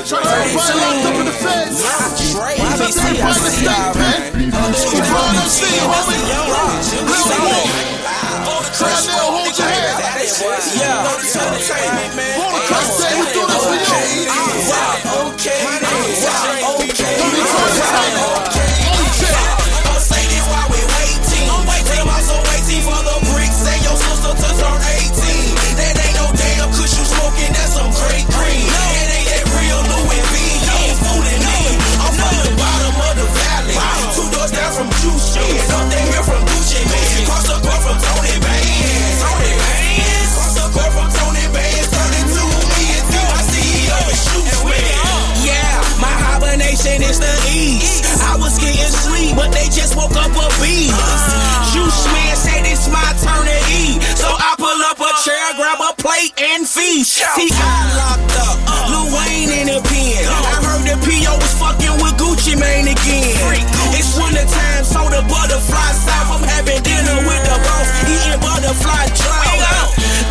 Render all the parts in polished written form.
trying to get everybody locked up in the feds. What's up, everybody in the state, man? Keep on MC, homie. Lil Wayne. Cardinal, hold your hand. Mordecai, say we do this for you. Okay. Let me try to tell you. I'll say this while we waiting. I'm also waiting for the bricks and your sister to turn 18. That ain't no damn kush you smoking, that's some great green. It ain't that real Louis V. You ain't fooling me. I'm from the bottom of the valley. 2 doors down from Juice Shit. Up there here from Gucci Man. Cross the court from Tony Bands. Cross the court from Tony Bands. Turn into me and T, my CEO and Shoes Man. Yeah, my hibernation is the east. I was getting sleep, but they just woke up a beast. Juice Man said it's my turn to eat, so I pull up a chair, grab a plate, and feast. T.I. locked up, Lil Wayne in a pen. I heard the P.O. was fucking with Gucci Mane again. It's winter time, so the butterfly south. I'm having dinner with the boss, eating butterfly trout.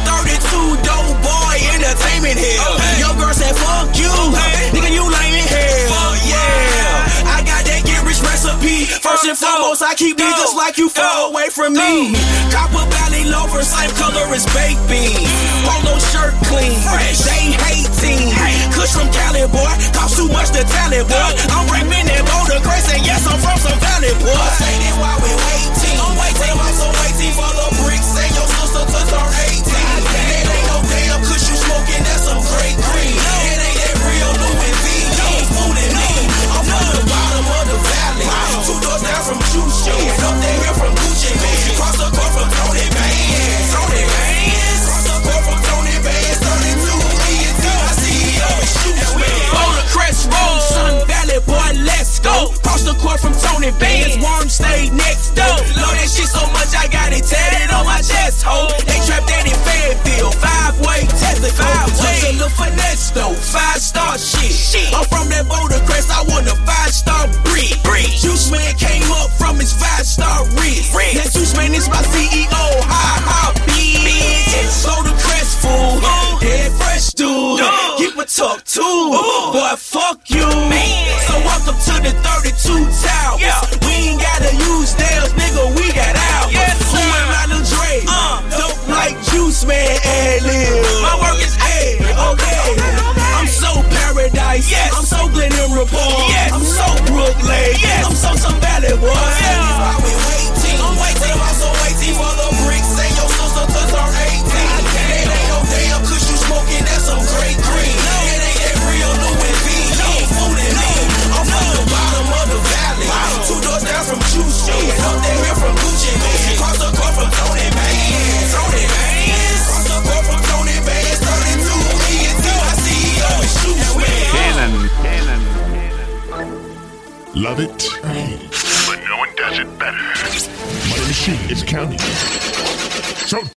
32 dope boy entertainment here. Your girl said fuck you, nigga you lame in hell. Yeah, I got that get rich recipe. First and foremost, I keep niggas like you far away from me. Copper Valley loafer, same color as baked beans. Polo shirt clean, they hating. Kush from Cali, boy, cost too much to tell it, boy. I'm rapping that Boulder Grace, and yes, I'm from some valley, boy. Say this while we waiting. I'm also waiting for the bricks and your sister to turn 18. It ain't no damn kush you smoking, that's some great green. It ain't that real Louis V. You ain't fooling me. I'm from the bottom of the valley. 2 doors down from Juice Shit. Up there here from Gucci Man. Cross the court from Tony Bands. Cross the court from Tony Bands. Turn into me and T, my CEO and Shoes Man. Boulder Crest Road, Sun Valley, boy, let's go. Cross the court from Tony Bands. Worm stayed next door. Love that shit so much I got it tatted on my chest, ho. They trapped that in Fayetteville. 5-way Texaco. Just a little finesse though. 5-star shit. I'm from that Boulder Crest. I want a 5-star brick. Juice Man came up from his 5-star wrist. That Juice Man is my CEO. Ha bitch. Boulder Crest fool. Dead fresh dude. Keep a talk too. Boy, fuck you. So welcome to the 32 Towers. We ain't gotta use nails, nigga. We got ours. Who am I, Lil Dre? Dope like Juice Man. My work is A. Okay. I'm so paradise. I'm so Glenn Report. I'm so Brooklyn. I'm so some Valley boy. While we waiting, I'm also waiting for the bricks and your sister to turn 18. It ain't no damn kush you smoking, that's some great green. It ain't that real Louis V. You ain't fooling me. I'm from the bottom of the valley. 2 doors down from Juice Shit. Up there here from Gucci Man. Cross the court from Tony Bands. Cross the court from Tony Bands. Turn into me and T, my CEO and Shoes Man. Cannon. Love it, but no one does it better. Money Machine is counting. So